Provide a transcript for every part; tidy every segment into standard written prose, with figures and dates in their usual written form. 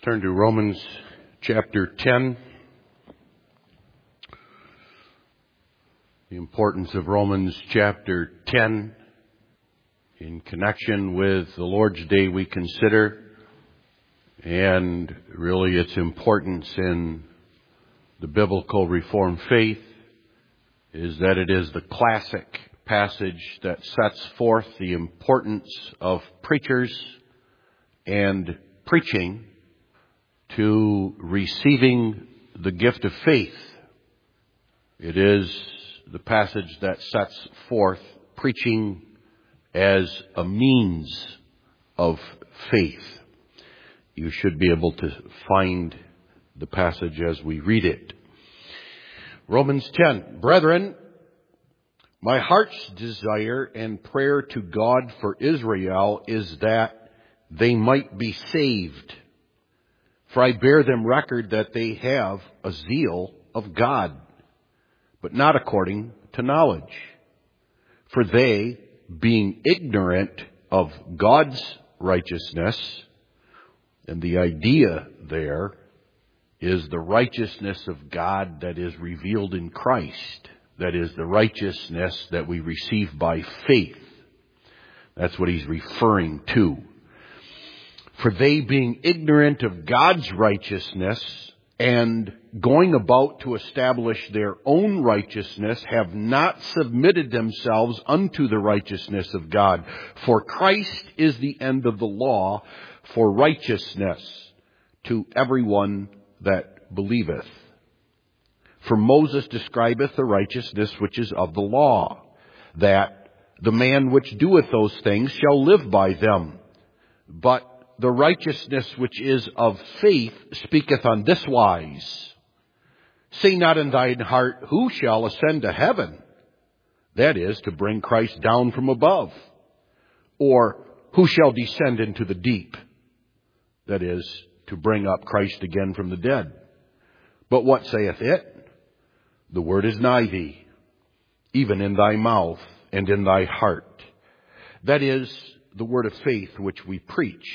Turn to Romans chapter 10. The importance of Romans chapter 10 in connection with the Lord's Day we consider, and really its importance in the biblical Reformed faith is that it is the classic passage that sets forth the importance of preachers and preaching to receiving the gift of faith. It is the passage that sets forth preaching as a means of faith. You should be able to find the passage as we read it. Romans 10. Brethren, my heart's desire and prayer to God for Israel is that they might be saved. For I bear them record that they have a zeal of God, but not according to knowledge. For they, being ignorant of God's righteousness, and the idea there is the righteousness of God that is revealed in Christ. That is the righteousness that we receive by faith. That's what he's referring to. For they, being ignorant of God's righteousness and going about to establish their own righteousness, have not submitted themselves unto the righteousness of God. For Christ is the end of the law for righteousness to everyone that believeth. For Moses describeth the righteousness which is of the law, that the man which doeth those things shall live by them. But the righteousness which is of faith speaketh on this wise. Say not in thine heart, who shall ascend to heaven? That is, to bring Christ down from above. Or, who shall descend into the deep? That is, to bring up Christ again from the dead. But what saith it? The word is nigh thee, even in thy mouth and in thy heart. That is, the word of faith which we preach.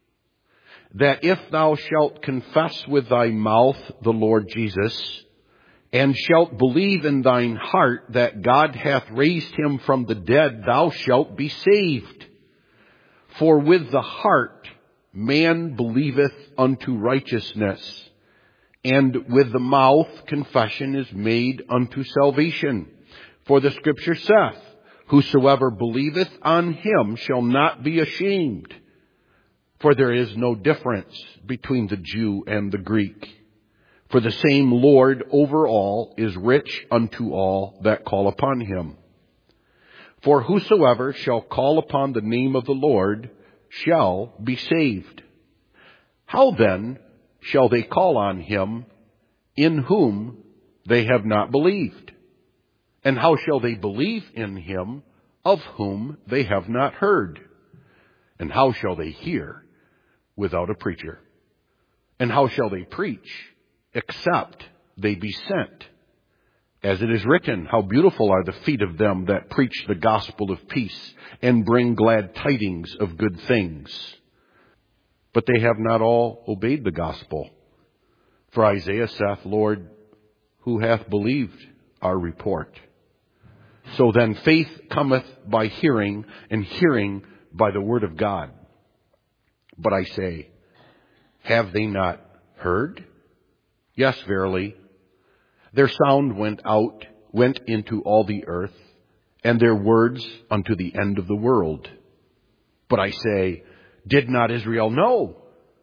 That if thou shalt confess with thy mouth the Lord Jesus, and shalt believe in thine heart that God hath raised him from the dead, thou shalt be saved. For with the heart man believeth unto righteousness, and with the mouth confession is made unto salvation. For the scripture saith, whosoever believeth on him shall not be ashamed. For there is no difference between the Jew and the Greek. For the same Lord over all is rich unto all that call upon him. For whosoever shall call upon the name of the Lord shall be saved. How then shall they call on him in whom they have not believed? And how shall they believe in him of whom they have not heard? And how shall they hear without a preacher? And how shall they preach except they be sent? As it is written, how beautiful are the feet of them that preach the gospel of peace and bring glad tidings of good things. But they have not all obeyed the gospel. For Isaiah saith, Lord, who hath believed our report? So then faith cometh by hearing, and hearing by the word of God. But I say, have they not heard? Yes, verily. Their sound went into all the earth, and their words unto the end of the world. But I say, did not Israel know?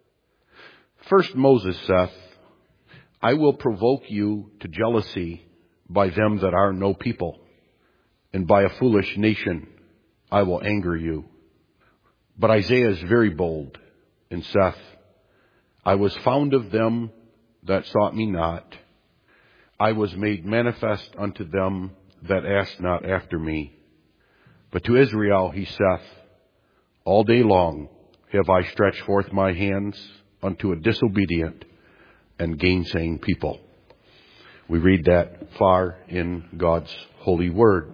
First Moses saith, I will provoke you to jealousy by them that are no people, and by a foolish nation I will anger you. But Isaiah is very bold, and saith, I was found of them that sought me not. I was made manifest unto them that asked not after me. But to Israel he saith, all day long have I stretched forth my hands unto a disobedient and gainsaying people. We read that far in God's holy word.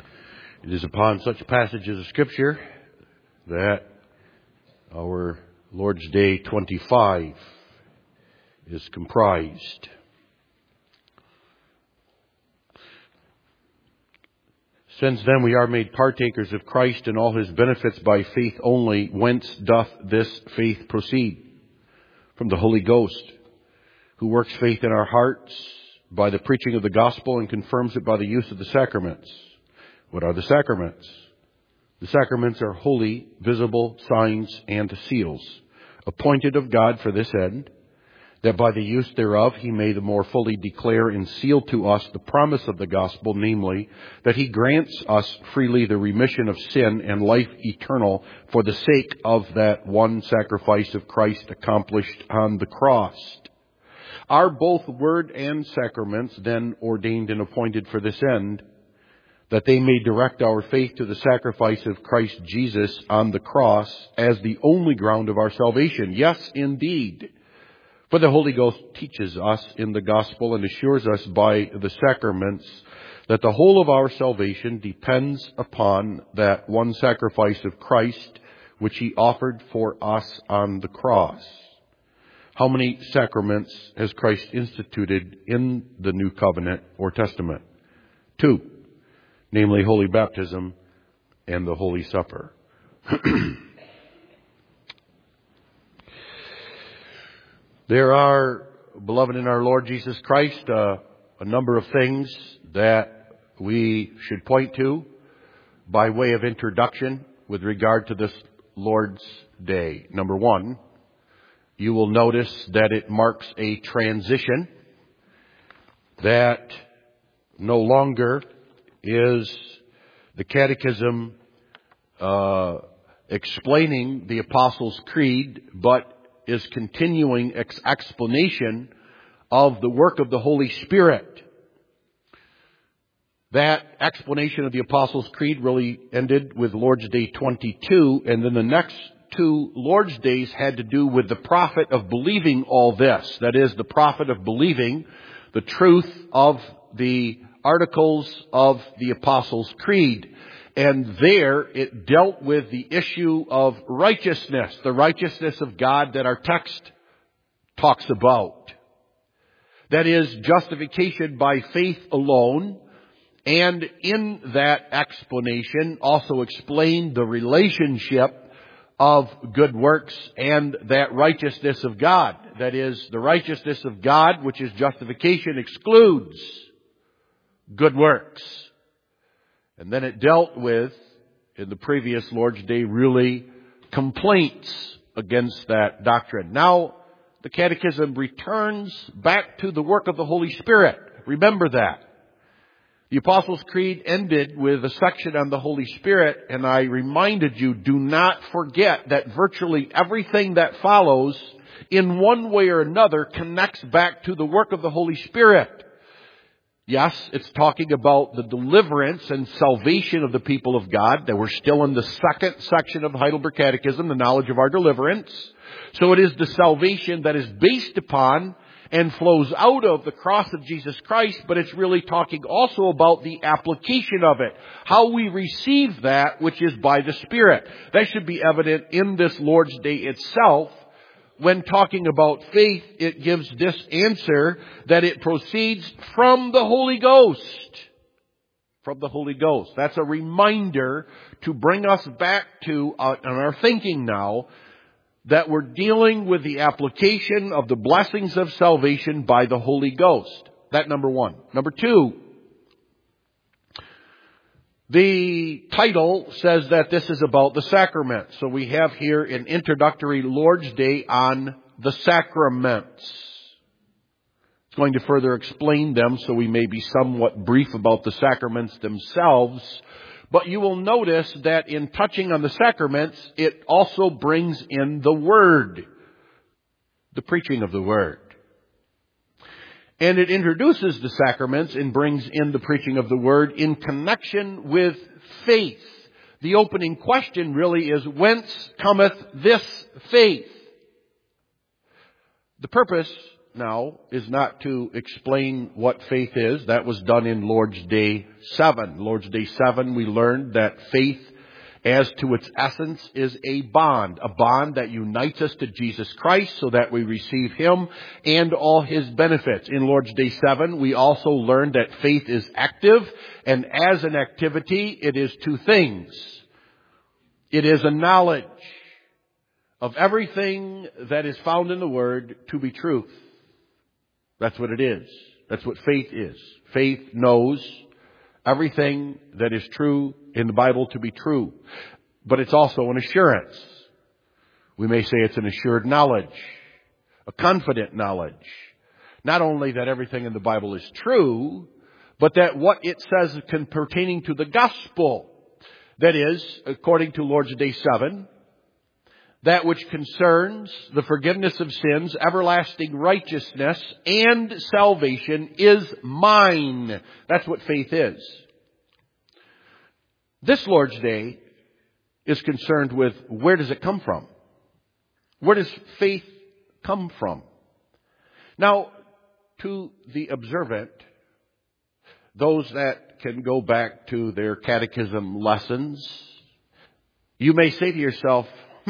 It is upon such passages of Scripture that our Lord's Day 25 is comprised. Since then we are made partakers of Christ and all his benefits by faith only. Whence doth this faith proceed? From the Holy Ghost, who works faith in our hearts by the preaching of the gospel and confirms it by the use of the sacraments. What are the sacraments? The sacraments are holy, visible signs and seals, appointed of God for this end, that by the use thereof he may the more fully declare and seal to us the promise of the gospel, namely, that he grants us freely the remission of sin and life eternal for the sake of that one sacrifice of Christ accomplished on the cross. Are both word and sacraments then ordained and appointed for this end, that they may direct our faith to the sacrifice of Christ Jesus on the cross as the only ground of our salvation? Yes, indeed. For the Holy Ghost teaches us in the gospel and assures us by the sacraments that the whole of our salvation depends upon that one sacrifice of Christ which he offered for us on the cross. How many sacraments has Christ instituted in the New Covenant or Testament? 2, namely Holy Baptism and the Holy Supper. There are, beloved in our Lord Jesus Christ, a number of things that we should point to by way of introduction with regard to this Lord's Day. Number 1, you will notice that it marks a transition, that no longer is the Catechism explaining the Apostles' Creed, but is continuing explanation of the work of the Holy Spirit. That explanation of the Apostles' Creed really ended with Lord's Day 22, and then the next 2 Lord's Days had to do with the profit of believing all this. That is, the profit of believing the truth of the articles of the Apostles' Creed. And there it dealt with the issue of righteousness, the righteousness of God that our text talks about. That is, justification by faith alone. And in that explanation also explained the relationship of good works and that righteousness of God. That is, the righteousness of God, which is justification, excludes good works. And then it dealt with, in the previous Lord's Day, really complaints against that doctrine. Now, the Catechism returns back to the work of the Holy Spirit. Remember that. The Apostles' Creed ended with a section on the Holy Spirit, and I reminded you, do not forget that virtually everything that follows, in one way or another, connects back to the work of the Holy Spirit. Yes, it's talking about the deliverance and salvation of the people of God. That we're still in the second section of the Heidelberg Catechism, the knowledge of our deliverance. So it is the salvation that is based upon and flows out of the cross of Jesus Christ, but it's really talking also about the application of it. How we receive that, which is by the Spirit. That should be evident in this Lord's Day itself. When talking about faith, it gives this answer that it proceeds from the Holy Ghost. From the Holy Ghost. That's a reminder to bring us back to, in our thinking now, that we're dealing with the application of the blessings of salvation by the Holy Ghost. That number 1. Number 2, the title says that this is about the sacraments. So we have here an introductory Lord's Day on the sacraments. It's going to further explain them, so we may be somewhat brief about the sacraments themselves. But you will notice that in touching on the sacraments, it also brings in the Word, the preaching of the Word. And it introduces the sacraments and brings in the preaching of the Word in connection with faith. The opening question really is, whence cometh this faith? The purpose now is not to explain what faith is. That was done in Lord's Day 7. Lord's Day 7, we learned that faith as to its essence, is a bond that unites us to Jesus Christ so that we receive Him and all His benefits. In Lord's Day 7, we also learned that faith is active, and as an activity, it is two things. It is a knowledge of everything that is found in the Word to be truth. That's what it is. That's what faith is. Faith knows everything that is true in the Bible to be true. But it's also an assurance. We may say it's an assured knowledge, a confident knowledge. Not only that everything in the Bible is true, but that what it says pertaining to the gospel, that is, according to Lord's Day 7, that which concerns the forgiveness of sins, everlasting righteousness, and salvation is mine. That's what faith is. This Lord's Day is concerned with where does it come from? Where does faith come from? Now, to the observant, those that can go back to their catechism lessons, you may say to yourself,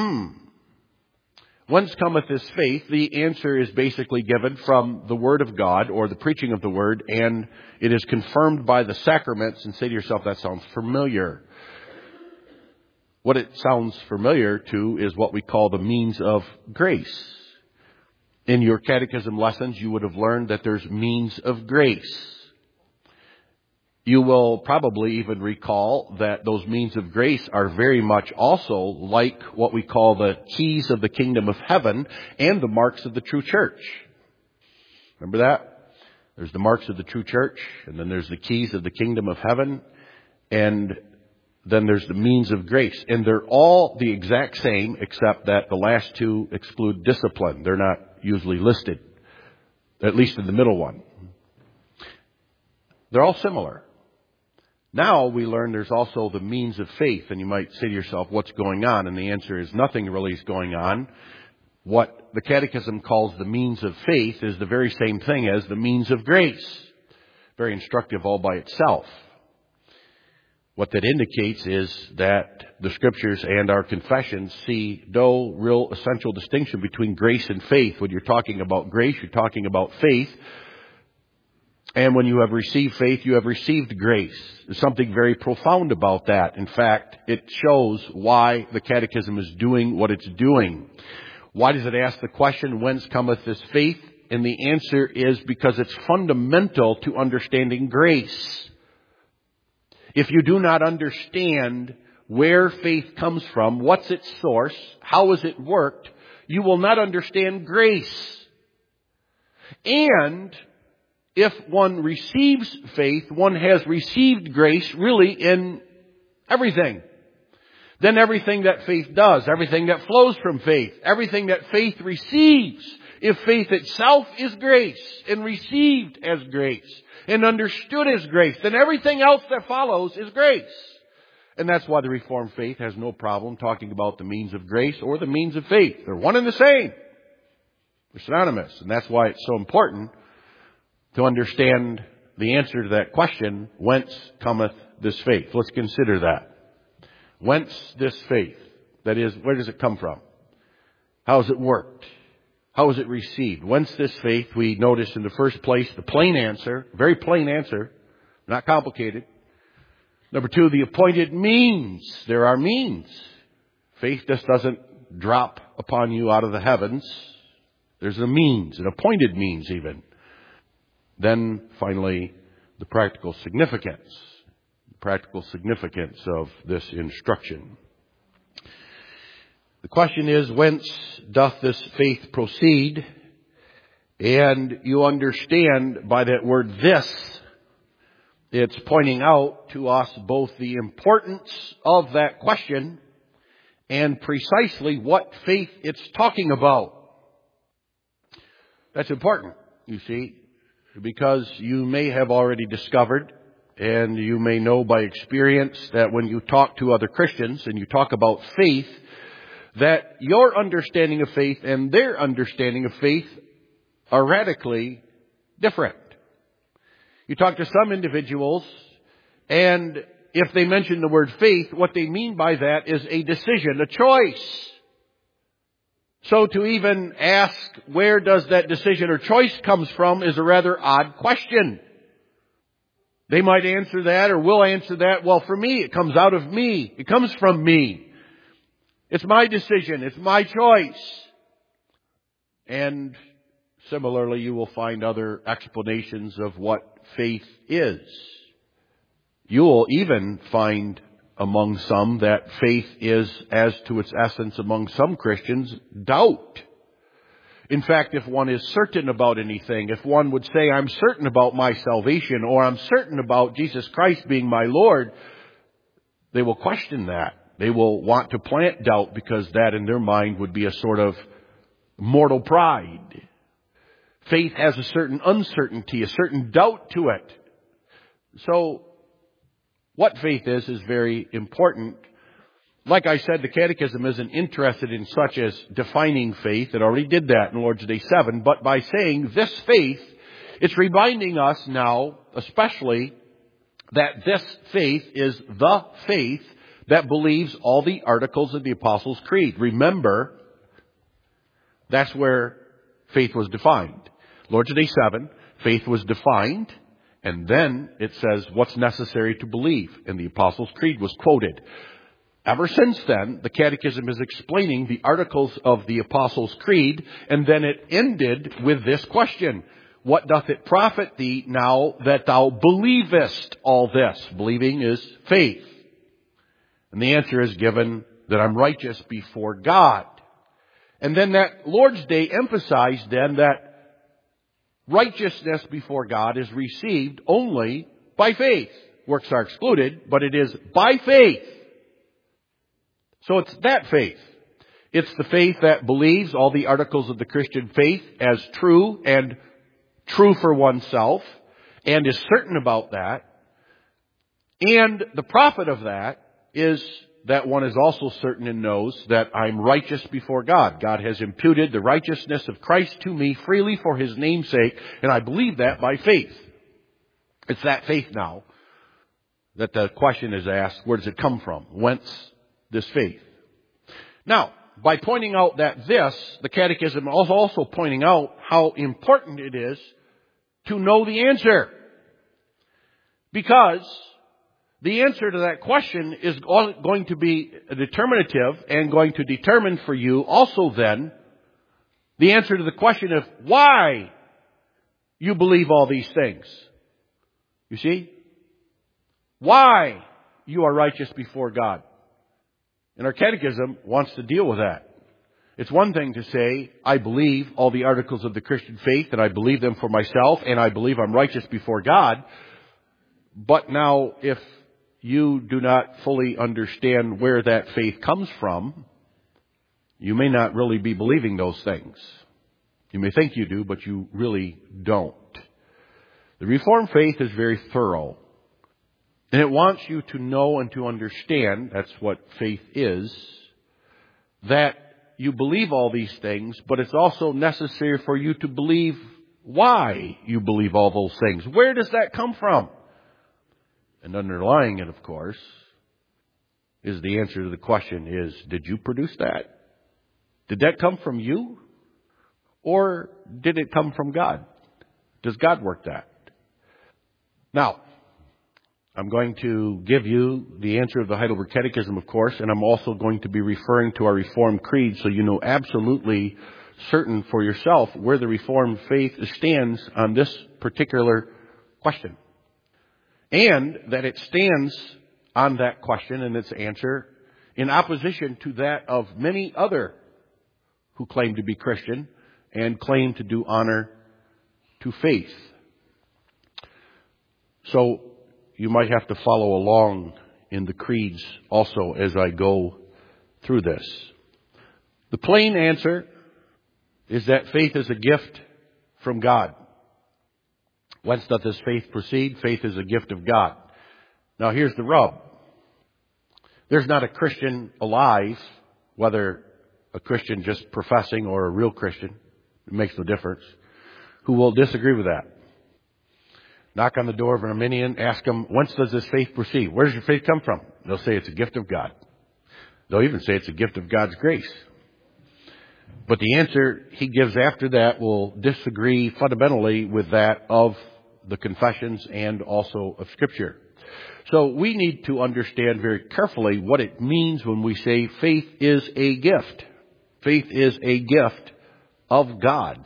whence cometh this faith? The answer is basically given from the Word of God or the preaching of the Word, and it is confirmed by the sacraments, and say to yourself, that sounds familiar. What it sounds familiar to is what we call the means of grace. In your catechism lessons, you would have learned that there's means of grace. You will probably even recall that those means of grace are very much also like what we call the keys of the kingdom of heaven and the marks of the true church. Remember that? There's the marks of the true church, and then there's the keys of the kingdom of heaven, and then there's the means of grace. And they're all the exact same, except that the last two exclude discipline. They're not usually listed, at least in the middle one. They're all similar. Now we learn there's also the means of faith, and you might say to yourself, what's going on? And the answer is nothing really is going on. What the Catechism calls the means of faith is the very same thing as the means of grace. Very instructive all by itself. What that indicates is that the Scriptures and our confessions see no real essential distinction between grace and faith. When you're talking about grace, you're talking about faith. And when you have received faith, you have received grace. There's something very profound about that. In fact, it shows why the Catechism is doing what it's doing. Why does it ask the question, whence cometh this faith? And the answer is because it's fundamental to understanding grace. If you do not understand where faith comes from, what's its source, how has it worked, you will not understand grace. And if one receives faith, one has received grace really in everything. Then everything that faith does, everything that flows from faith, everything that faith receives, if faith itself is grace and received as grace and understood as grace, then everything else that follows is grace. And that's why the Reformed faith has no problem talking about the means of grace or the means of faith. They're one and the same. They're synonymous. And that's why it's so important to understand the answer to that question, whence cometh this faith? Let's consider that. Whence this faith? That is, where does it come from? How has it worked? How is it received? Whence this faith? We notice in the first place the plain answer, very plain answer, not complicated. Number two, the appointed means. There are means. Faith just doesn't drop upon you out of the heavens. There's a means, an appointed means even. Then, finally, the practical significance. The practical significance of this instruction. The question is, whence doth this faith proceed? And you understand by that word this, it's pointing out to us both the importance of that question and precisely what faith it's talking about. That's important, you see, because you may have already discovered and you may know by experience that when you talk to other Christians and you talk about faith, that your understanding of faith and their understanding of faith are radically different. You talk to some individuals and if they mention the word faith, what they mean by that is a decision, a choice. So to even ask where does that decision or choice comes from is a rather odd question. They might answer that or will answer that, well, for me, it comes out of me. It comes from me. It's my decision. It's my choice. And similarly, you will find other explanations of what faith is. You will even find among some that faith is, as to its essence among some Christians, doubt. In fact, if one is certain about anything, if one would say, I'm certain about my salvation, or I'm certain about Jesus Christ being my Lord, they will question that. They will want to plant doubt because that in their mind would be a sort of mortal pride. Faith has a certain uncertainty, a certain doubt to it. So, what faith is very important. Like I said, the Catechism isn't interested in such as defining faith. It already did that in Lord's Day 7. But by saying this faith, it's reminding us now, especially, that this faith is the faith that believes all the articles of the Apostles' Creed. Remember, that's where faith was defined. Lord's Day 7, faith was defined, and then it says what's necessary to believe, and the Apostles' Creed was quoted. Ever since then, the Catechism is explaining the articles of the Apostles' Creed, and then it ended with this question: what doth it profit thee now that thou believest all this? Believing is faith. And the answer is given that I'm righteous before God. And then that Lord's Day emphasized then that righteousness before God is received only by faith. Works are excluded, but it is by faith. So it's that faith. It's the faith that believes all the articles of the Christian faith as true and true for oneself and is certain about that. And the profit of that is that one is also certain and knows that I'm righteous before God. God has imputed the righteousness of Christ to me freely for His name's sake, and I believe that by faith. It's that faith now that the question is asked, where does it come from? Whence this faith? Now, by pointing out that the Catechism is also pointing out how important it is to know the answer. Because the answer to that question is going to be determinative and going to determine for you also then the answer to the question of why you believe all these things. You see? Why you are righteous before God. And our Catechism wants to deal with that. It's one thing to say, I believe all the articles of the Christian faith and I believe them for myself and I believe I'm righteous before God. But now if you do not fully understand where that faith comes from, you may not really be believing those things. You may think you do, but you really don't. The Reformed faith is very thorough. And it wants you to know and to understand, that's what faith is, that you believe all these things, but it's also necessary for you to believe why you believe all those things. Where does that come from? And underlying it, of course, is the answer to the question is, did you produce that? Did that come from you? Or did it come from God? Does God work that? Now, I'm going to give you the answer of the Heidelberg Catechism, of course, and I'm also going to be referring to our Reformed Creed so you know absolutely certain for yourself where the Reformed faith stands on this particular question. And that it stands on that question and its answer in opposition to that of many other who claim to be Christian and claim to do honor to faith. So you might have to follow along in the creeds also as I go through this. The plain answer is that faith is a gift from God. Whence doth this faith proceed? Faith is a gift of God. Now here's the rub. There's not a Christian alive, whether a Christian just professing or a real Christian, it makes no difference, who will disagree with that. Knock on the door of an Arminian, ask them, whence does this faith proceed? Where does your faith come from? They'll say it's a gift of God. They'll even say it's a gift of God's grace. But the answer he gives after that will disagree fundamentally with that of the confessions and also of Scripture. So we need to understand very carefully what it means when we say faith is a gift. Faith is a gift of God.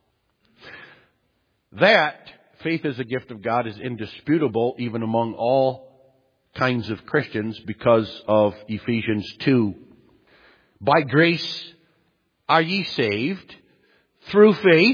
That faith is a gift of God is indisputable even among all kinds of Christians because of Ephesians 2. By grace are ye saved through faith,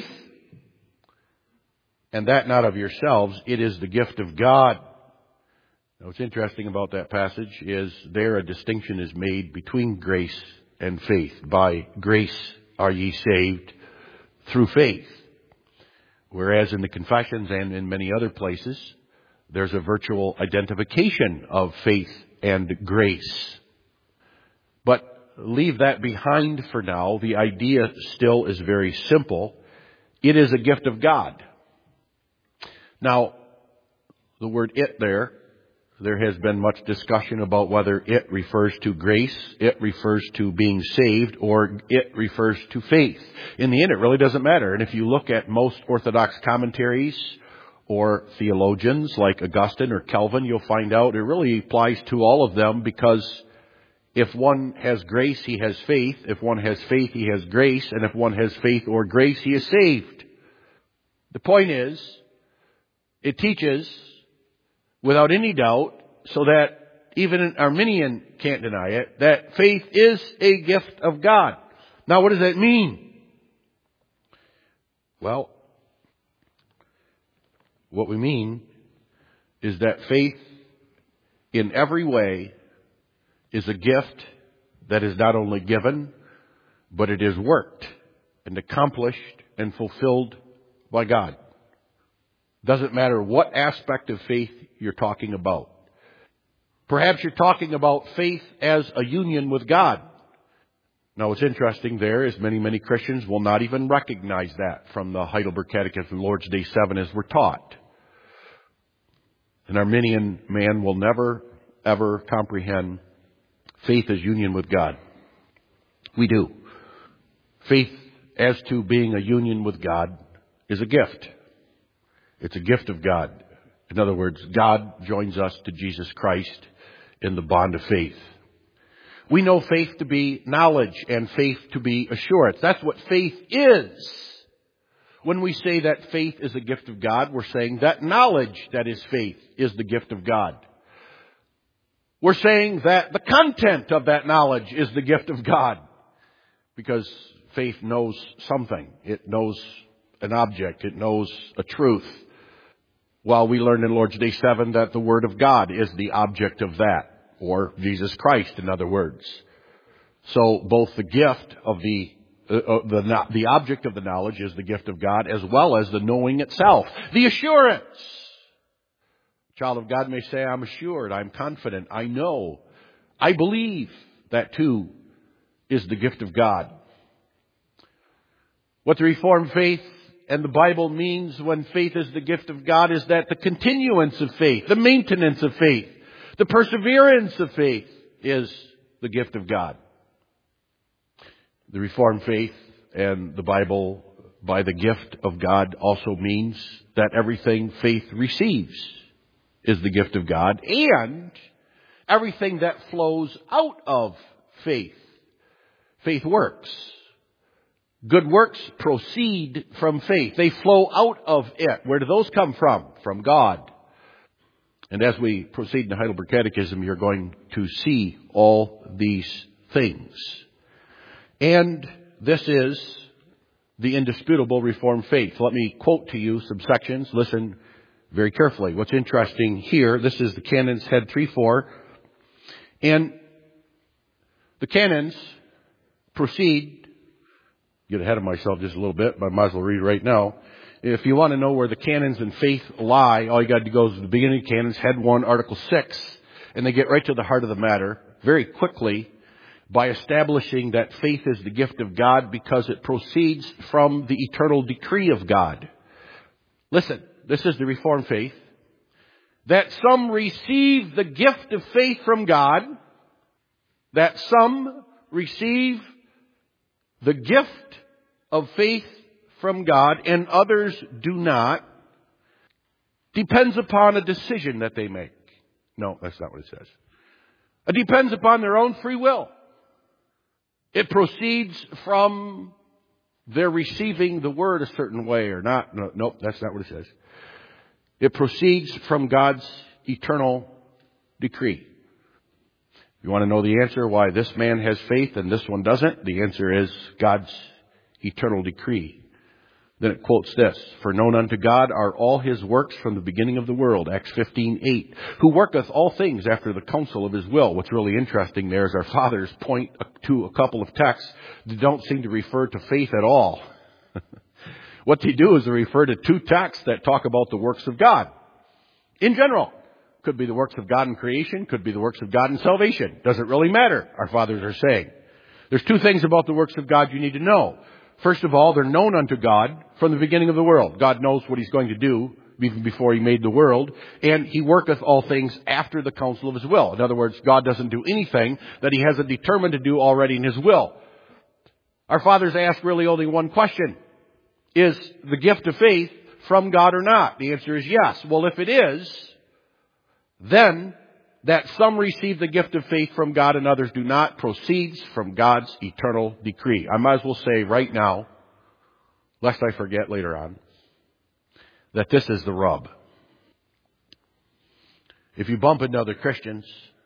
and that not of yourselves, it is the gift of God. Now, what's interesting about that passage is there a distinction is made between grace and faith. By grace are ye saved through faith. Whereas in the confessions and in many other places, there's a virtual identification of faith and grace. But leave that behind for now. The idea still is very simple. It is a gift of God. Now, the word "it" there has been much discussion about whether it refers to grace, it refers to being saved, or it refers to faith. In the end, it really doesn't matter. And if you look at most Orthodox commentaries or theologians like Augustine or Calvin, you'll find out it really applies to all of them, because if one has grace, he has faith. If one has faith, he has grace. And if one has faith or grace, he is saved. The point is, it teaches without any doubt, so that even an Arminian can't deny it, that faith is a gift of God. Now, what does that mean? Well, what we mean is that faith in every way is a gift that is not only given, but it is worked and accomplished and fulfilled by God. Doesn't matter what aspect of faith you're talking about. Perhaps you're talking about faith as a union with God. Now, what's interesting there is many Christians will not even recognize that from the Heidelberg Catechism, Lord's Day 7, as we're taught. An Arminian man will never, ever comprehend faith as union with God. We do. Faith as to being a union with God is a gift. It's a gift of God. In other words, God joins us to Jesus Christ in the bond of faith. We know faith to be knowledge and faith to be assurance. That's what faith is. When we say that faith is a gift of God, we're saying that knowledge that is faith is the gift of God. We're saying that the content of that knowledge is the gift of God. Because faith knows something. It knows an object. It knows a truth. While we learned in Lord's Day 7 that the Word of God is the object of that, or Jesus Christ, in other words. So both the gift of the object of the knowledge is the gift of God, as well as the knowing itself, the assurance. A child of God may say, "I'm assured, I'm confident, I know, I believe." That too is the gift of God. What the Reformed faith and the Bible means when faith is the gift of God is that the continuance of faith, the maintenance of faith, the perseverance of faith is the gift of God. The Reformed faith and the Bible, by the gift of God, also means that everything faith receives is the gift of God, and everything that flows out of faith. Faith works. Good works proceed from faith. They flow out of it. Where do those come from? From God. And as we proceed in the Heidelberg Catechism, you're going to see all these things. And this is the indisputable Reformed faith. Let me quote to you some sections. Listen very carefully. What's interesting here, this is the Canons Head 3-4. And the canons proceed. Get ahead of myself just a little bit, but I might as well read right now. If you want to know where the canons and faith lie, all you got to go is to the beginning of Canons, Head 1, Article 6, and they get right to the heart of the matter very quickly by establishing that faith is the gift of God because it proceeds from the eternal decree of God. Listen, this is the Reformed faith, that some receive the gift of faith from God, that some receive the gift of faith from God and others do not, depends upon a decision that they make. No, that's not what it says. It depends upon their own free will. It proceeds from their receiving the word a certain way or not. No, nope, that's not what it says. It proceeds from God's eternal decree. You want to know the answer why this man has faith and this one doesn't? The answer is God's eternal decree. Then it quotes this, "For known unto God are all his works from the beginning of the world," Acts 15:8, "who worketh all things after the counsel of his will." What's really interesting there is our fathers point to a couple of texts that don't seem to refer to faith at all. What they do is they refer to two texts that talk about the works of God. In general, could be the works of God in creation, could be the works of God in salvation. Doesn't really matter, our fathers are saying. There's two things about the works of God you need to know. First of all, they're known unto God from the beginning of the world. God knows what he's going to do even before he made the world, and he worketh all things after the counsel of his will. In other words, God doesn't do anything that he hasn't determined to do already in his will. Our fathers ask really only one question. Is the gift of faith from God or not? The answer is yes. Well, if it is, then that some receive the gift of faith from God and others do not proceeds from God's eternal decree. I might as well say right now, lest I forget later on, that this is the rub. If you bump into other Christians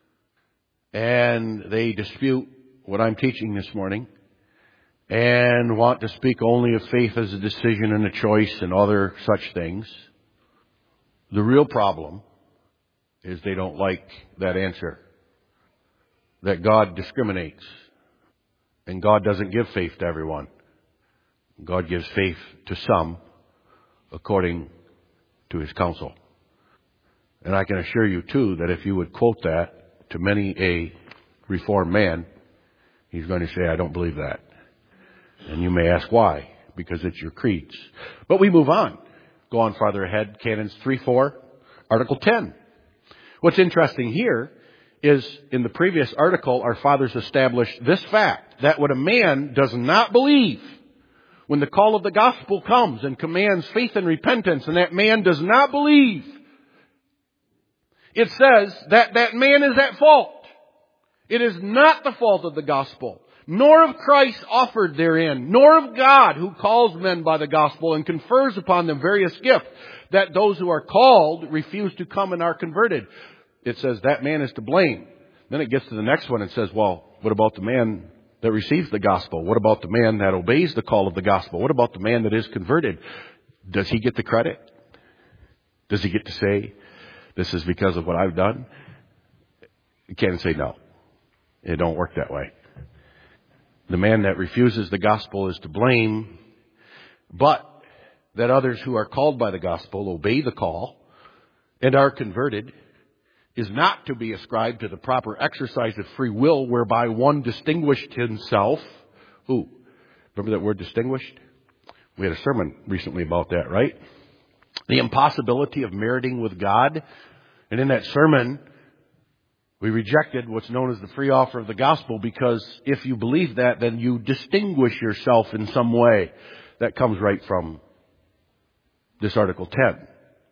and they dispute what I'm teaching this morning and want to speak only of faith as a decision and a choice and other such things, the real problem is they don't like that answer. That God discriminates. And God doesn't give faith to everyone. God gives faith to some according to his counsel. And I can assure you too that if you would quote that to many a Reformed man, he's going to say, I don't believe that. And you may ask why. Because it's your creeds. But we move on. Go on farther ahead. Canons 3:4, Article 10. What's interesting here is in the previous article, our fathers established this fact, that when a man does not believe, when the call of the gospel comes and commands faith and repentance, and that man does not believe, it says that that man is at fault. It is not the fault of the gospel, nor of Christ offered therein, nor of God who calls men by the gospel and confers upon them various gifts, that those who are called refuse to come and are converted. It says that man is to blame. Then it gets to the next one and says, well, what about the man that receives the gospel? What about the man that obeys the call of the gospel? What about the man that is converted? Does he get the credit? Does he get to say, this is because of what I've done? You can't say no. It don't work that way. The man that refuses the gospel is to blame, but that others who are called by the gospel obey the call and are converted is not to be ascribed to the proper exercise of free will whereby one distinguished himself. Ooh, remember that word distinguished? We had a sermon recently about that, right? The impossibility of meriting with God. And in that sermon, we rejected what's known as the free offer of the gospel, because if you believe that, then you distinguish yourself in some way. That comes right from this Article 10.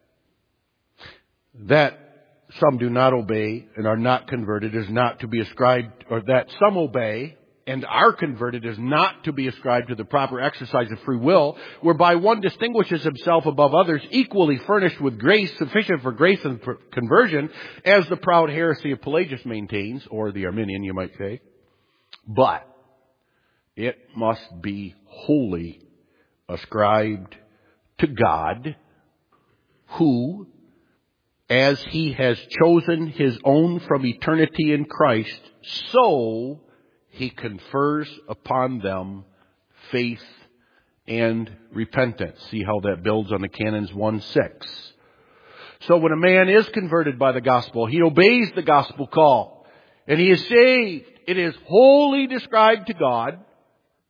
That some do not obey and are not converted is not to be ascribed, or that some obey and are converted is not to be ascribed to the proper exercise of free will, whereby one distinguishes himself above others, equally furnished with grace sufficient for grace and conversion, as the proud heresy of Pelagius maintains, or the Arminian, you might say. But it must be wholly ascribed to God, who, as he has chosen his own from eternity in Christ, so he confers upon them faith and repentance. See how that builds on the Canons 1:6. So when a man is converted by the gospel, he obeys the gospel call, and he is saved. It is wholly described to God,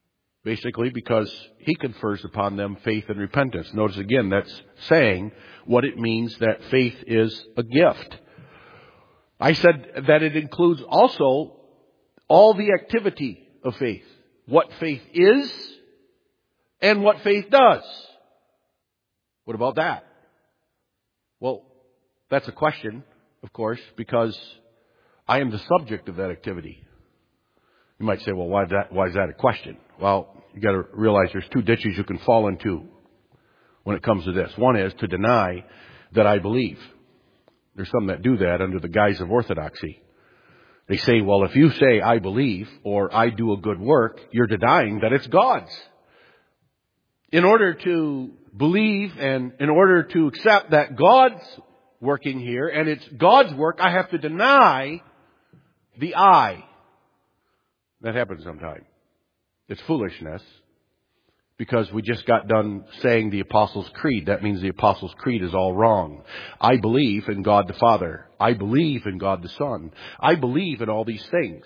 basically because He confers upon them faith and repentance. Notice again, that's saying what it means that faith is a gift. I said that it includes also all the activity of faith. What faith is and what faith does. What about that? Well, that's a question, of course, because I am the subject of that activity. You might say, well, why is that a question? Well, you got to realize there's two ditches you can fall into when it comes to this. One is to deny that I believe. There's some that do that under the guise of orthodoxy. They say, well, if you say I believe or I do a good work, you're denying that it's God's. In order to believe and in order to accept that God's working here and it's God's work, I have to deny the I. That happens sometimes. It's foolishness because we just got done saying the Apostles' Creed. That means the Apostles' Creed is all wrong. I believe in God the Father. I believe in God the Son. I believe in all these things.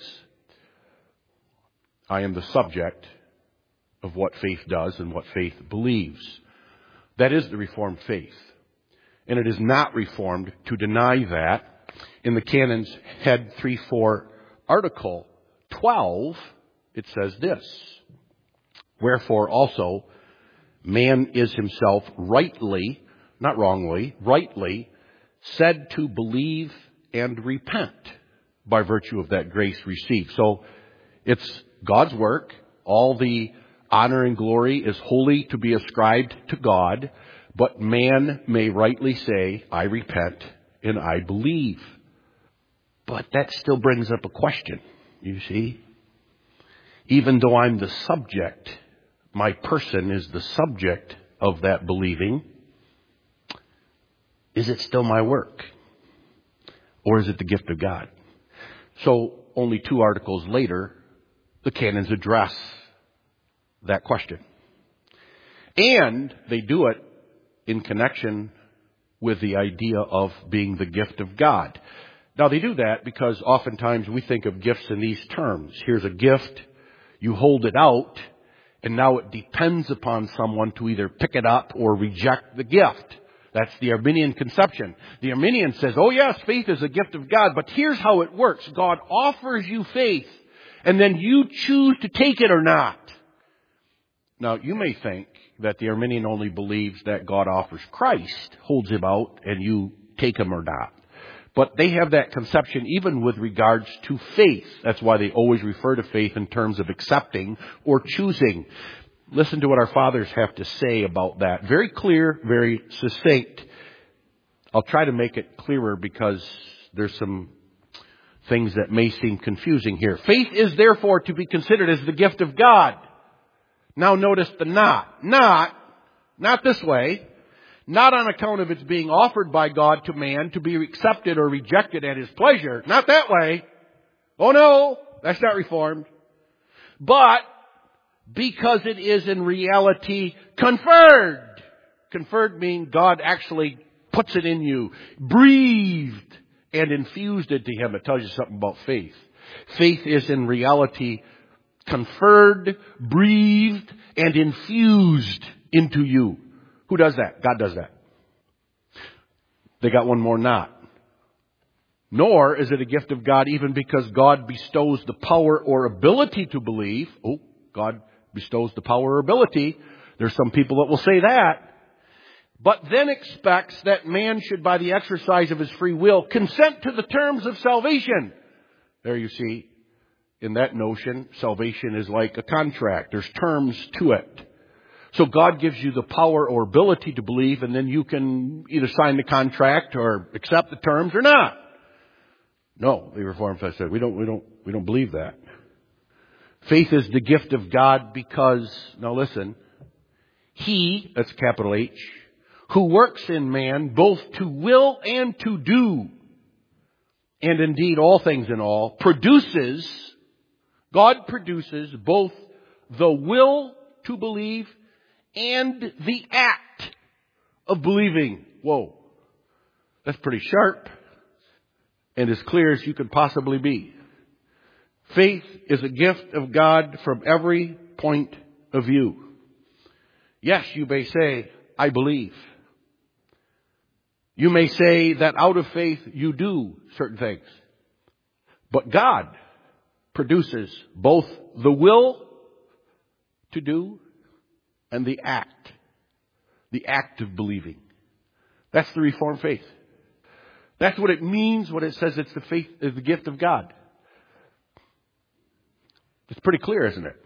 I am the subject of what faith does and what faith believes. That is the Reformed faith. And it is not Reformed to deny that. In the canon's Head 3-4 article 12, it says this: wherefore also man is himself rightly, not wrongly, rightly said to believe and repent by virtue of that grace received. So it's God's work. All the honor and glory is wholly to be ascribed to God, but man may rightly say, I repent and I believe. But that still brings up a question, you see. Even though I'm the subject, my person is the subject of that believing, is it still my work? Or is it the gift of God? So only 2 articles later, the canons address that question. And they do it in connection with the idea of being the gift of God. Now they do that because oftentimes we think of gifts in these terms. Here's a gift, you hold it out, and now it depends upon someone to either pick it up or reject the gift. That's the Arminian conception. The Arminian says, oh yes, faith is a gift of God, but here's how it works. God offers you faith, and then you choose to take it or not. Now, you may think that the Arminian only believes that God offers Christ, holds him out, and you take him or not. But they have that conception even with regards to faith. That's why they always refer to faith in terms of accepting or choosing. Listen to what our fathers have to say about that. Very clear, very succinct. I'll try to make it clearer because there's some things that may seem confusing here. Faith is therefore to be considered as the gift of God. Now notice the not. Not this way. Not on account of its being offered by God to man to be accepted or rejected at His pleasure. Not that way. Oh no, that's not Reformed. But because it is in reality conferred. Conferred means God actually puts it in you. Breathed and infused it to Him. It tells you something about faith. Faith is in reality conferred, breathed, and infused into you. Who does that? God does that. They got one more not. Nor is it a gift of God even because God bestows the power or ability to believe. Oh, God bestows the power or ability. There's some people that will say that. But then expects that man should, by the exercise of his free will, consent to the terms of salvation. There you see, in that notion, salvation is like a contract. There's terms to it. So God gives you the power or ability to believe, and then you can either sign the contract or accept the terms or not. No, the Reformed faith said we don't believe that. Faith is the gift of God because, now listen, He, that's capital H, who works in man both to will and to do, and indeed all things in all, God produces both the will to believe and the act of believing. Whoa. That's pretty sharp and as clear as you could possibly be. Faith is a gift of God from every point of you. Yes, you may say, I believe. You may say that out of faith you do certain things. But God produces both the will to do and the act of believing. That's the Reformed faith. That's what it means when it says it's the faith, is the gift of God. It's pretty clear, isn't it?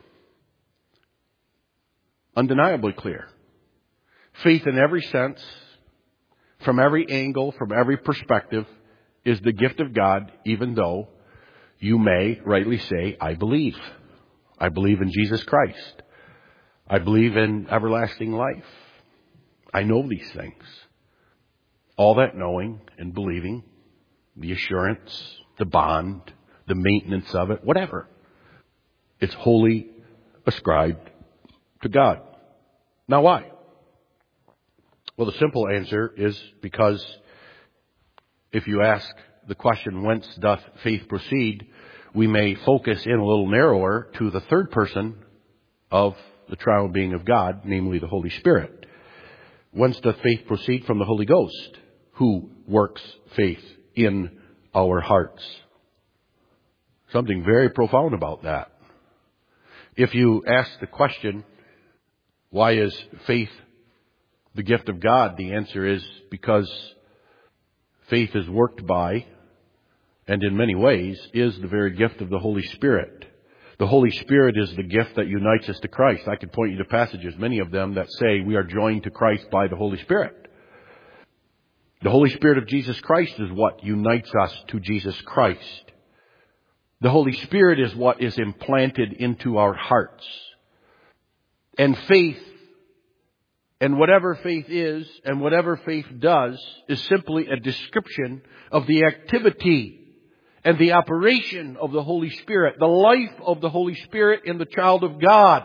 Undeniably clear. Faith in every sense, from every angle, from every perspective, is the gift of God, even though you may rightly say, I believe. I believe in Jesus Christ. I believe in everlasting life. I know these things. All that knowing and believing, the assurance, the bond, the maintenance of it, whatever, it's wholly ascribed to God. Now why? Well, the simple answer is because if you ask the question, whence doth faith proceed, we may focus in a little narrower to the third person of the triune being of God, namely the Holy Spirit. Whence doth faith proceed? From the Holy Ghost, who works faith in our hearts. Something very profound about that. If you ask the question, why is faith the gift of God? The answer is because faith is worked by, and in many ways, is the very gift of the Holy Spirit. The Holy Spirit is the gift that unites us to Christ. I could point you to passages, many of them, that say we are joined to Christ by the Holy Spirit. The Holy Spirit of Jesus Christ is what unites us to Jesus Christ. The Holy Spirit is what is implanted into our hearts. And faith, and whatever faith is, and whatever faith does, is simply a description of the activity and the operation of the Holy Spirit, the life of the Holy Spirit in the child of God.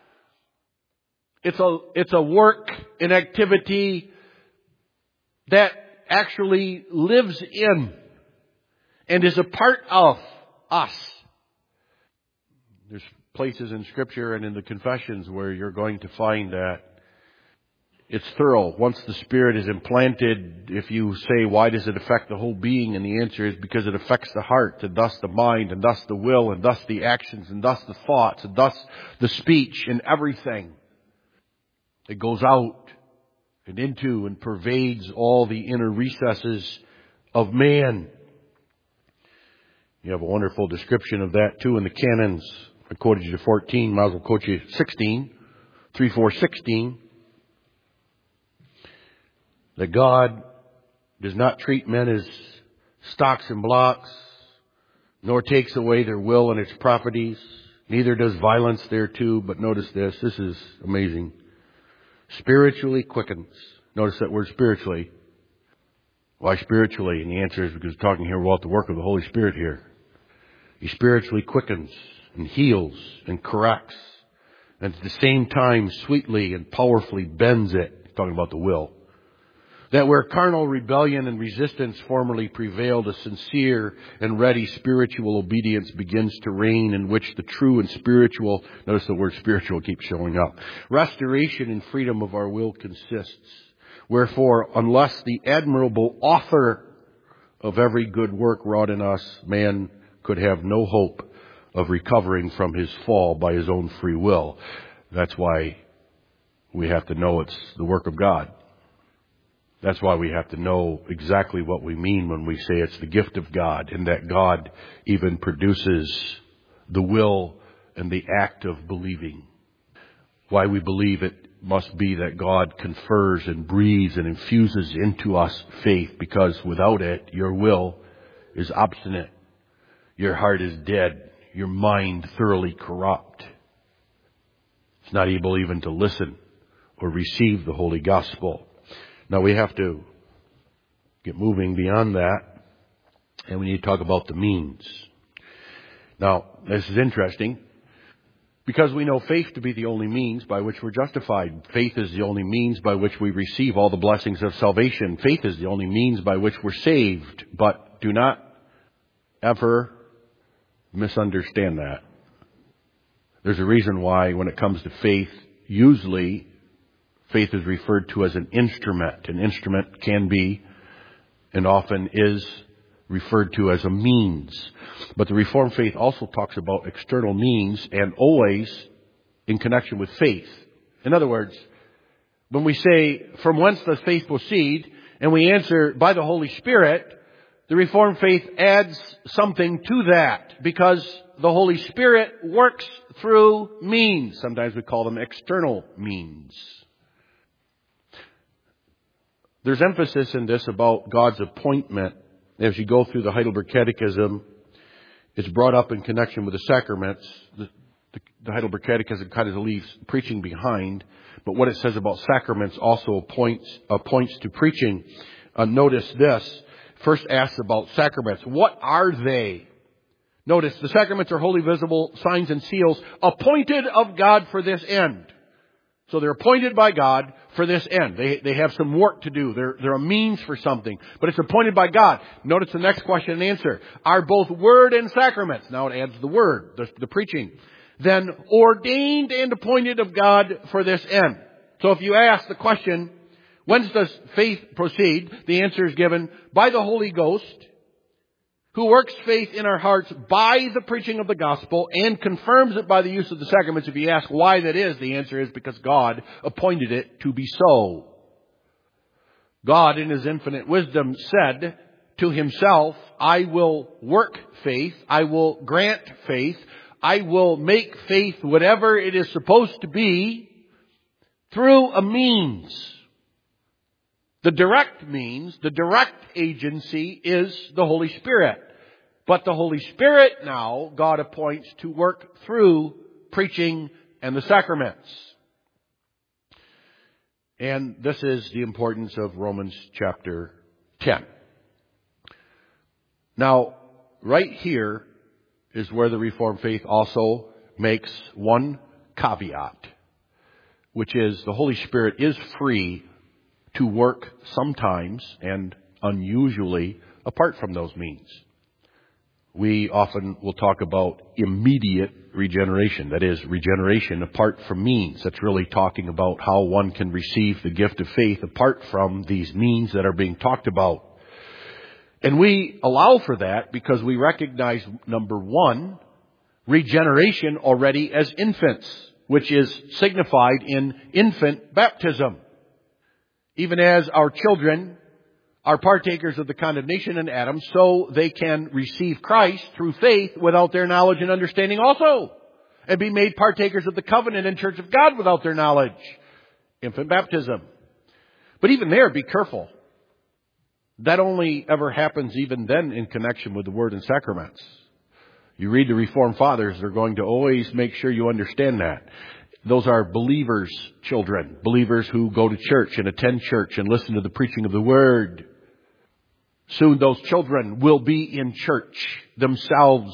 It's a work, an activity that actually lives in and is a part of us. There's places in Scripture and in the confessions where you're going to find that it's thorough. Once the Spirit is implanted, if you say, why does it affect the whole being? And the answer is because it affects the heart, and thus the mind, and thus the will, and thus the actions, and thus the thoughts, and thus the speech, and everything. It goes out and into and pervades all the inner recesses of man. You have a wonderful description of that too in the canons. I quoted you 14, might as well quote you 16, 3:4:16. That God does not treat men as stocks and blocks, nor takes away their will and its properties, neither does violence thereto. But notice this is amazing. Spiritually quickens. Notice that word spiritually. Why spiritually? And the answer is because we're talking here about the work of the Holy Spirit here. He spiritually quickens and heals and corrects, and at the same time sweetly and powerfully bends it. He's talking about the will. That where carnal rebellion and resistance formerly prevailed, a sincere and ready spiritual obedience begins to reign, in which the true and spiritual, notice the word spiritual keeps showing up, restoration and freedom of our will consists. Wherefore, unless the admirable author of every good work wrought in us, man could have no hope of recovering from his fall by his own free will. That's why we have to know it's the work of God. That's why we have to know exactly what we mean when we say it's the gift of God, and that God even produces the will and the act of believing. Why we believe it must be that God confers and breathes and infuses into us faith, because without it, your will is obstinate. Your heart is dead. Your mind thoroughly corrupt. It's not able even to listen or receive the Holy Gospel. Now we have to get moving beyond that, and we need to talk about the means. Now, this is interesting, because we know faith to be the only means by which we're justified. Faith is the only means by which we receive all the blessings of salvation. Faith is the only means by which we're saved. But do not ever misunderstand that. There's a reason why when it comes to faith, usually faith is referred to as an instrument. An instrument can be and often is referred to as a means. But the Reformed faith also talks about external means and always in connection with faith. In other words, when we say, from whence does faith proceed? And we answer, by the Holy Spirit, the Reformed faith adds something to that because the Holy Spirit works through means. Sometimes we call them external means. There's emphasis in this about God's appointment. As you go through the Heidelberg Catechism, it's brought up in connection with the sacraments. The Heidelberg Catechism kind of leaves preaching behind, but what it says about sacraments also points to preaching. Notice this. First asks about sacraments. What are they? Notice the sacraments are holy, visible signs and seals appointed of God for this end. So they're appointed by God for this end. They have some work to do. They're a means for something, but it's appointed by God. Notice the next question and answer. Are both word and sacraments? Now it adds the word, the preaching. Then ordained and appointed of God for this end. So if you ask the question, whence does faith proceed? The answer is given by the Holy Ghost, who works faith in our hearts by the preaching of the gospel and confirms it by the use of the sacraments. If you ask why that is, the answer is because God appointed it to be so. God in His infinite wisdom said to Himself, I will work faith, I will grant faith, I will make faith whatever it is supposed to be through a means. The direct means, the direct agency is the Holy Spirit. But the Holy Spirit now, God appoints to work through preaching and the sacraments. And this is the importance of Romans chapter 10. Now, right here is where the Reformed faith also makes one caveat, which is the Holy Spirit is free to work sometimes and unusually apart from those means. We often will talk about immediate regeneration. That is, regeneration apart from means. That's really talking about how one can receive the gift of faith apart from these means that are being talked about. And we allow for that because we recognize, number one, regeneration already as infants, which is signified in infant baptism. Even as our children are partakers of the condemnation in Adam, so they can receive Christ through faith without their knowledge and understanding also, and be made partakers of the covenant and church of God without their knowledge. Infant baptism. But even there, be careful. That only ever happens even then in connection with the Word and sacraments. You read the Reformed Fathers, they're going to always make sure you understand that. Those are believers' children, believers who go to church and attend church and listen to the preaching of the Word. Soon those children will be in church themselves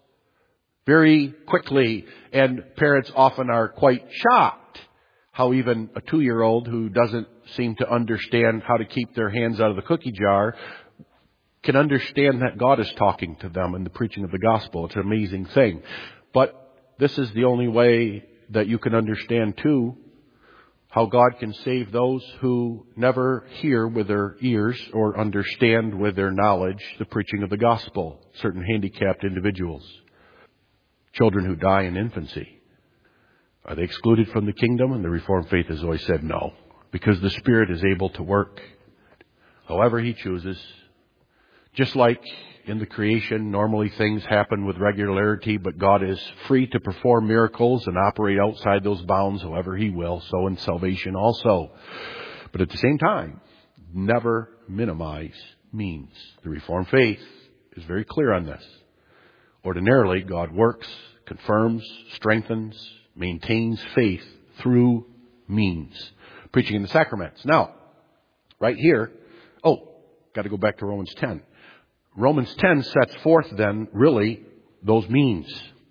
very quickly, and parents often are quite shocked how even a 2-year-old who doesn't seem to understand how to keep their hands out of the cookie jar can understand that God is talking to them in the preaching of the gospel. It's an amazing thing. But this is the only way that you can understand too how God can save those who never hear with their ears or understand with their knowledge the preaching of the gospel. Certain handicapped individuals. Children who die in infancy. Are they excluded from the kingdom? And the Reformed faith has always said no. Because the Spirit is able to work however He chooses. Just like in the creation, normally things happen with regularity, but God is free to perform miracles and operate outside those bounds however He will. So in salvation also. But at the same time, never minimize means. The Reformed faith is very clear on this. Ordinarily, God works, confirms, strengthens, maintains faith through means. Preaching in the sacraments. Now, right here, got to go back to Romans 10. Romans 10 sets forth then, really, those means.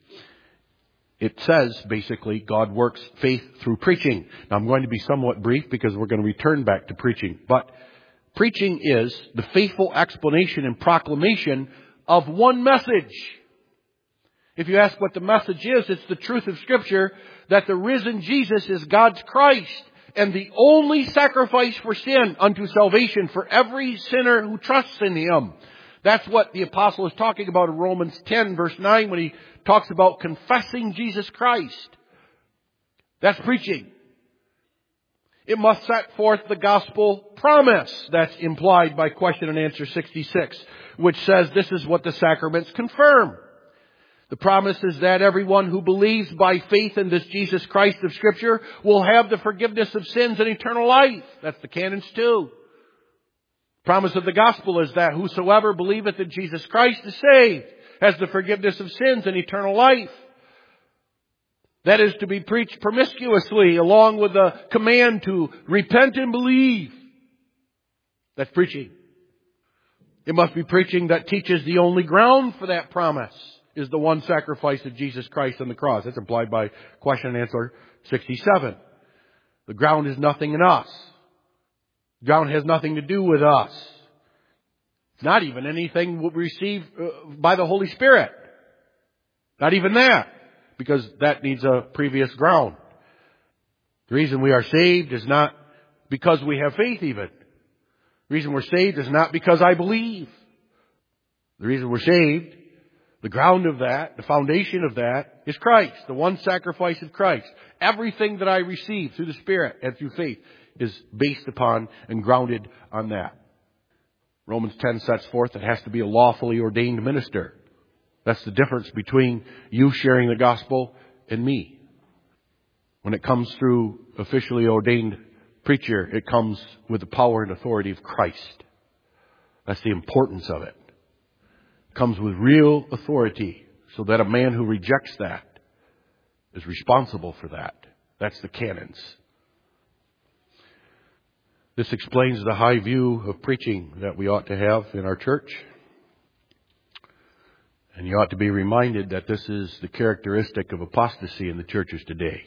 It says, basically, God works faith through preaching. Now, I'm going to be somewhat brief because we're going to return back to preaching. But preaching is the faithful explanation and proclamation of one message. If you ask what the message is, it's the truth of Scripture that the risen Jesus is God's Christ and the only sacrifice for sin unto salvation for every sinner who trusts in Him. That's what the apostle is talking about in Romans 10 verse 9 when he talks about confessing Jesus Christ. That's preaching. It must set forth the gospel promise that's implied by question and answer 66, which says this is what the sacraments confirm. The promise is that everyone who believes by faith in this Jesus Christ of Scripture will have the forgiveness of sins and eternal life. That's the canons too. The promise of the gospel is that whosoever believeth in Jesus Christ is saved, has the forgiveness of sins and eternal life. That is to be preached promiscuously along with the command to repent and believe. That's preaching. It must be preaching that teaches the only ground for that promise is the one sacrifice of Jesus Christ on the cross. That's implied by question and answer 67. The ground is nothing in us. The ground has nothing to do with us. It's not even anything we receive by the Holy Spirit. Not even that, because that needs a previous ground. The reason we are saved is not because we have faith even. The reason we're saved is not because I believe. The reason we're saved, the ground of that, the foundation of that, is Christ, the one sacrifice of Christ. Everything that I receive through the Spirit and through faith is based upon and grounded on that. Romans 10 sets forth it has to be a lawfully ordained minister. That's the difference between you sharing the gospel and me. When it comes through officially ordained preacher, it comes with the power and authority of Christ. That's the importance of it. Comes with real authority so that a man who rejects that is responsible for that. That's the canons. This explains the high view of preaching that we ought to have in our church. And you ought to be reminded that this is the characteristic of apostasy in the churches today.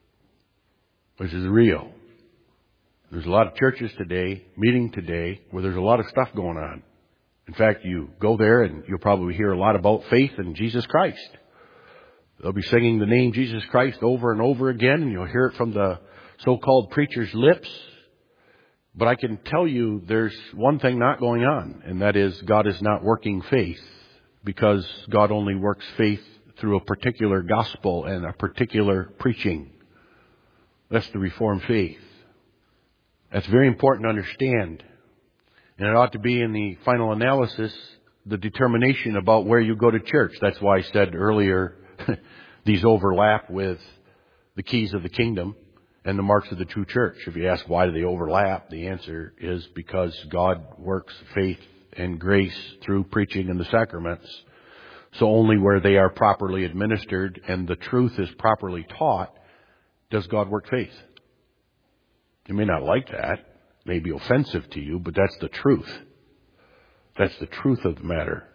This is real. There's a lot of churches today, meeting today, where there's a lot of stuff going on. In fact, you go there and you'll probably hear a lot about faith in Jesus Christ. They'll be singing the name Jesus Christ over and over again, and you'll hear it from the so-called preacher's lips. But I can tell you there's one thing not going on, and that is God is not working faith, because God only works faith through a particular gospel and a particular preaching. That's the Reformed faith. That's very important to understand. And it ought to be in the final analysis, the determination about where you go to church. That's why I said earlier, these overlap with the keys of the kingdom and the marks of the true church. If you ask why do they overlap, the answer is because God works faith and grace through preaching and the sacraments. So only where they are properly administered and the truth is properly taught does God work faith. You may not like that. May be offensive to you, but that's the truth. That's the truth of the matter.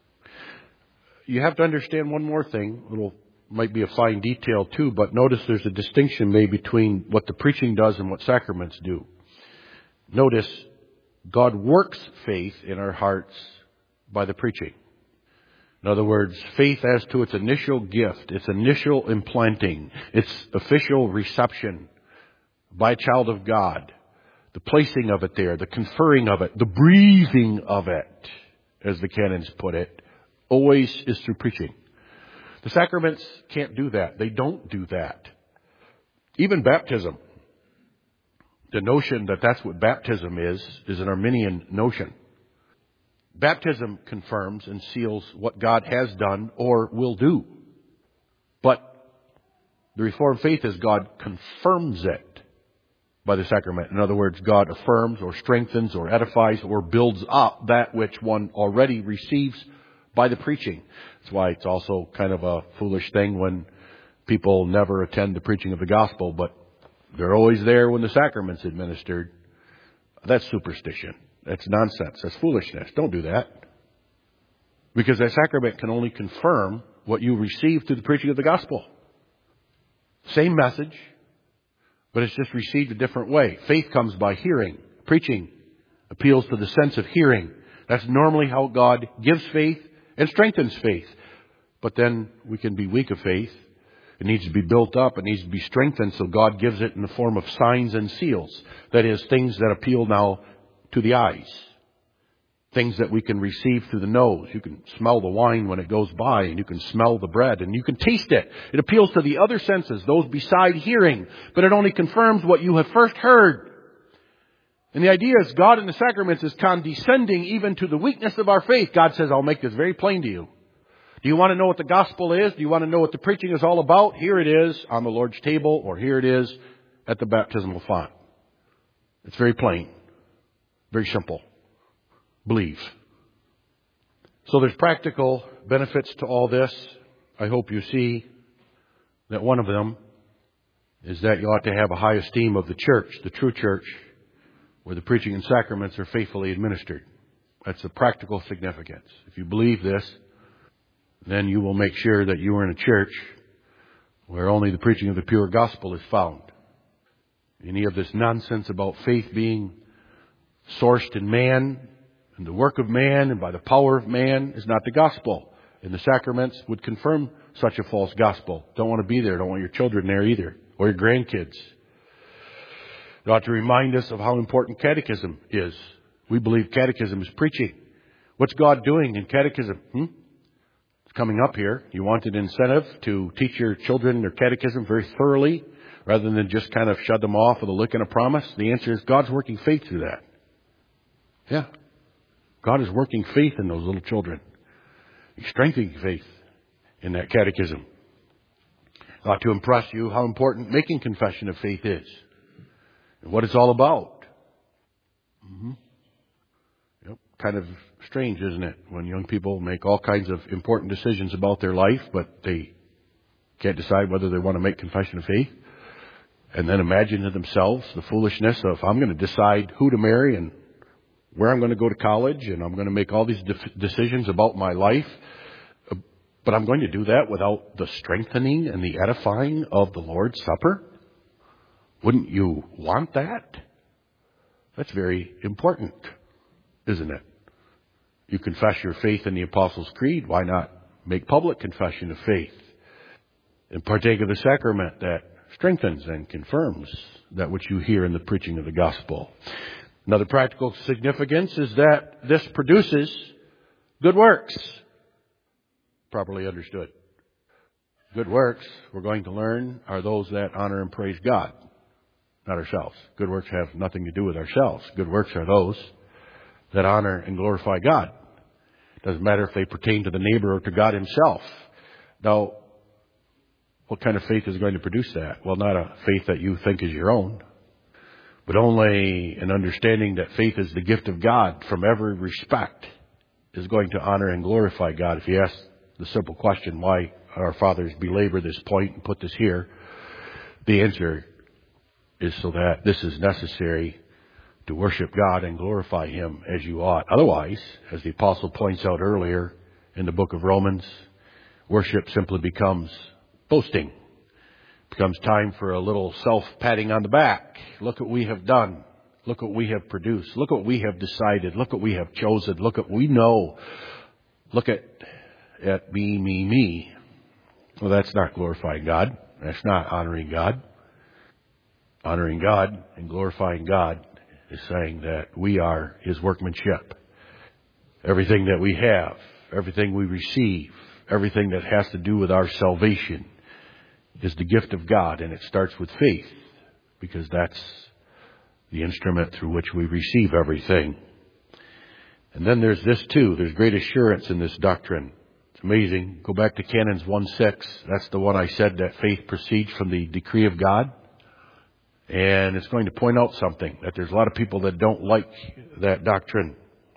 You have to understand one more thing. Might be a fine detail too, but notice there's a distinction made between what the preaching does and what sacraments do. Notice God works faith in our hearts by the preaching. In other words, faith as to its initial gift, its initial implanting, its official reception by a child of God. The placing of it there, the conferring of it, the breathing of it, as the canons put it, always is through preaching. The sacraments can't do that. They don't do that. Even baptism. The notion that that's what baptism is an Arminian notion. Baptism confirms and seals what God has done or will do. But the Reformed faith is God confirms it by the sacrament. In other words, God affirms or strengthens or edifies or builds up that which one already receives by the preaching. That's why it's also kind of a foolish thing when people never attend the preaching of the gospel, but they're always there when the sacrament's administered. That's superstition. That's nonsense. That's foolishness. Don't do that. Because that sacrament can only confirm what you receive through the preaching of the gospel. Same message, but it's just received a different way. Faith comes by hearing. Preaching appeals to the sense of hearing. That's normally how God gives faith and strengthens faith. but then we can be weak of faith. It needs to be built up. It needs to be strengthened, so God gives it in the form of signs and seals. That is, things that appeal now to the eyes. Things that we can receive through the nose. You can smell the wine when it goes by, and you can smell the bread, and you can taste it. It appeals to the other senses, those beside hearing, but it only confirms what you have first heard. And the idea is God in the sacraments is condescending even to the weakness of our faith. God says, I'll make this very plain to you. Do you want to know what the gospel is? Do you want to know what the preaching is all about? Here it is on the Lord's table, or here it is at the baptismal font. It's very plain. Very simple. Believe. So there's practical benefits to all this. I hope you see that one of them is that you ought to have a high esteem of the church, the true church, where the preaching and sacraments are faithfully administered. That's the practical significance. If you believe this, then you will make sure that you are in a church where only the preaching of the pure gospel is found. Any of this nonsense about faith being sourced in man and the work of man and by the power of man is not the gospel. And the sacraments would confirm such a false gospel. Don't want to be there. Don't want your children there either, or your grandkids. It ought to remind us of how important catechism is. We believe catechism is preaching. What's God doing in catechism? It's coming up here. You want an incentive to teach your children their catechism very thoroughly rather than just kind of shut them off with a lick and a promise? The answer is God's working faith through that. Yeah. God is working faith in those little children. He's strengthening faith in that catechism. It ought to impress you how important making confession of faith is and what it's all about. Yep. Kind of strange, isn't it, when young people make all kinds of important decisions about their life, but they can't decide whether they want to make confession of faith, and then imagine to themselves the foolishness of, I'm going to decide who to marry and where I'm going to go to college, and I'm going to make all these decisions about my life, but I'm going to do that without the strengthening and the edifying of the Lord's Supper? Wouldn't you want that? That's very important, isn't it? You confess your faith in the Apostles' Creed. Why not make public confession of faith and partake of the sacrament that strengthens and confirms that which you hear in the preaching of the gospel? Another practical significance is that this produces good works, properly understood. Good works, we're going to learn, are those that honor and praise God, not ourselves. Good works have nothing to do with ourselves. Good works are those that honor and glorify God. It doesn't matter if they pertain to the neighbor or to God himself. Now, what kind of faith is going to produce that? Well, not a faith that you think is your own, but only an understanding that faith is the gift of God from every respect is going to honor and glorify God. If you ask the simple question, why our fathers belabor this point and put this here, the answer is so that this is necessary to worship God and glorify Him as you ought. Otherwise, as the apostle points out earlier in the book of Romans, worship simply becomes boasting. It becomes time for a little self-patting on the back. Look what we have done. Look what we have produced. Look what we have decided. Look what we have chosen. Look what we know. Look at me. Well, that's not glorifying God. That's not honoring God. Honoring God and glorifying God is saying that we are His workmanship. Everything that we have, everything we receive, everything that has to do with our salvation is the gift of God, and it starts with faith, because that's the instrument through which we receive everything. And then there's this too. There's great assurance in this doctrine. It's amazing. Go back to Canons 1:6. That's the one I said that faith proceeds from the decree of God. And it's going to point out something, that there's a lot of people that don't like that doctrine.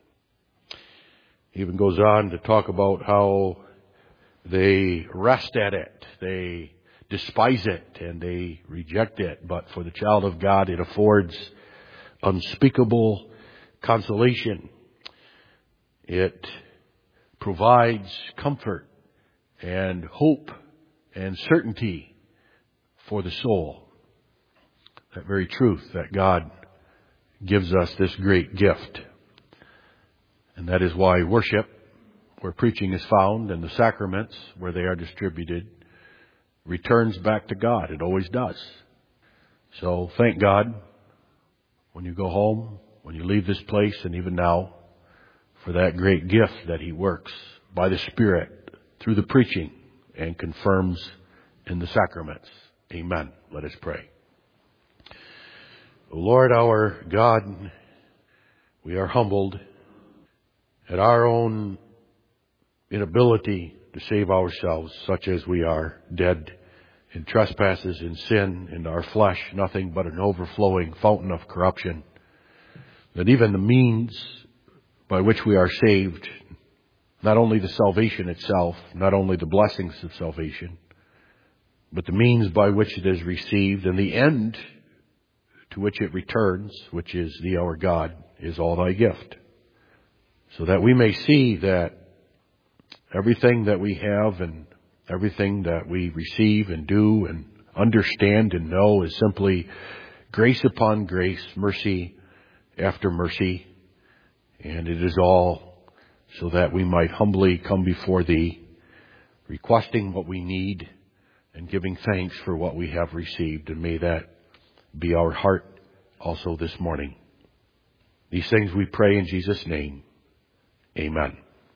He even goes on to talk about how they rest at it, they despise it, and they reject it. But for the child of God, it affords unspeakable consolation. It provides comfort and hope and certainty for the soul. That very truth that God gives us this great gift. And that is why worship where preaching is found and the sacraments where they are distributed returns back to God. It always does. So thank God when you go home, when you leave this place, and even now, for that great gift that He works by the Spirit through the preaching and confirms in the sacraments. Amen. Let us pray. O Lord our God, we are humbled at our own inability to save ourselves, such as we are, dead in trespasses, in sin, in our flesh, nothing but an overflowing fountain of corruption. That even the means by which we are saved, not only the salvation itself, not only the blessings of salvation, but the means by which it is received and the end to which it returns, which is Thee our God, is all Thy gift. So that we may see that everything that we have and everything that we receive and do and understand and know is simply grace upon grace, mercy after mercy. And it is all so that we might humbly come before Thee, requesting what we need and giving thanks for what we have received. And may that be our heart also this morning. These things we pray in Jesus' name. Amen.